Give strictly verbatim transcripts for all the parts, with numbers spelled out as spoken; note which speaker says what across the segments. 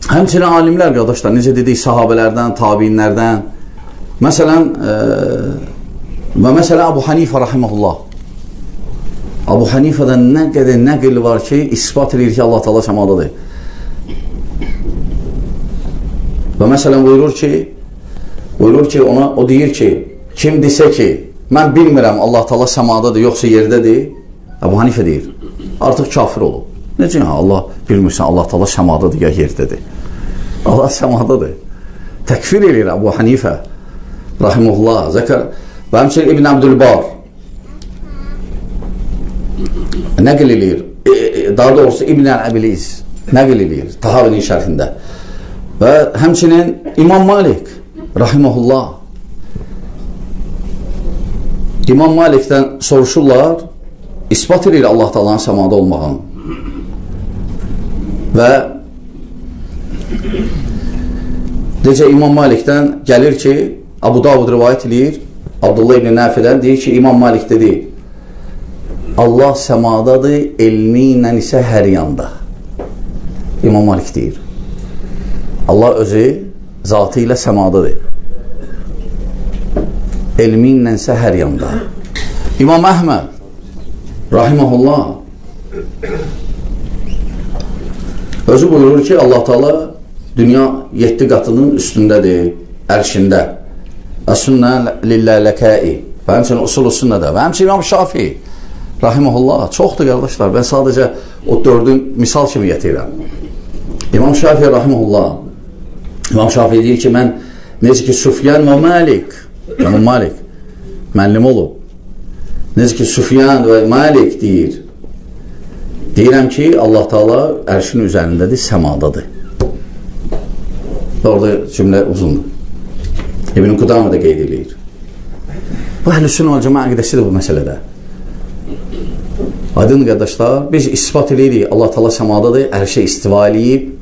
Speaker 1: Həmçinin alimlər, qardaşlar, necə dedik, sahabələrdən, tabiinlərdən, məsələn, e, və məsələn, Abu Hanifə rahiməhullah. Abu Hanifədən nə qədər nəql var ki, ispat edir ki, Allah Teala səmadadır. Və məsələn, buyurur ki, buyurur ki, ona, o deyir ki, kim desə ki, mən bilmirəm Allah Teala səmadadır, yoxsa yerdədir, Abu Hanifə deyir, artıq kafir olub. Necə ya, Allah bilmirsən, Allah Teala səmadadır, ya yerdədir. Allah səmadadır. Təkfir edir Abu Hanifə rahiməhullah. Zəkər və həmçinin İbn Abdülbar nəql edir, daha doğrusu İbn Əbiliz nəql edir Tahavinin şərhində. Və həmçinin İmam Malik rahiməhullah, İmam Malikdən soruşurlar, ispat edir Allah Teala'nın səmada olmağını. Və necə İmam Malikdən gəlir ki, Abu Davud rivayət edir, Abdullah ibn Nafi'dən deyir ki, İmam Malik dedi, Allah səmadadır, elmi ilə isə hər yanda. İmam Malik deyir, Allah özü zatı ilə səmadadır, elmi ilə isə hər yanda. İmam Əhməd rahiməhullah özü buyurur ki, Allah Teala dünya yeddi qatının üstündədir, ərşində. Əs-sünnə lillələkəi və həmçinin usul-u sünnədə və həmçinin İmam Şafii rahiməhullah, çoxdur qardaşlar, mən sadəcə o dördün misal kimi gətirirəm. İmam Şafii rahiməhullah, İmam Şafii deyir ki, mən necə ki Süfyan və Malik, İmam Malik müəllim olub, necə ki Süfyan və Malik deyir, deyirəm ki, Allah Teala ərşin üzərindədir, səmadadır. Orada cümlə uzundur. İbn Qudamə də qeyd edir. Bu Əhlüs-Sünnə vəl Cəmaə əqidəsidir bu məsələdə. Aydın qardaşlar, biz ispat edirik, Allah Teala səmadadır, ərşə istiva eləyib.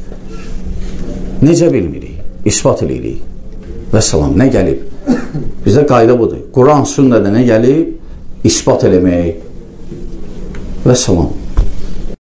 Speaker 1: Necə bilmirik? İspat edirik. Və salam, nə gəlib? Bizdə qayda budur. Quran, sünnədə nə gəlib? İspat eləmək. Və salam.